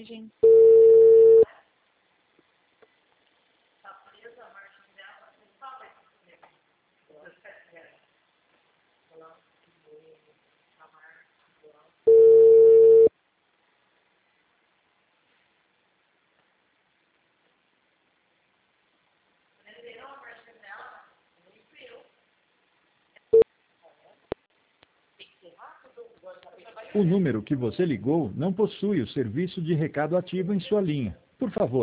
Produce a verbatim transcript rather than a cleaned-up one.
mensagem. O número que você ligou não possui o serviço de recado ativo em sua linha. Por favor,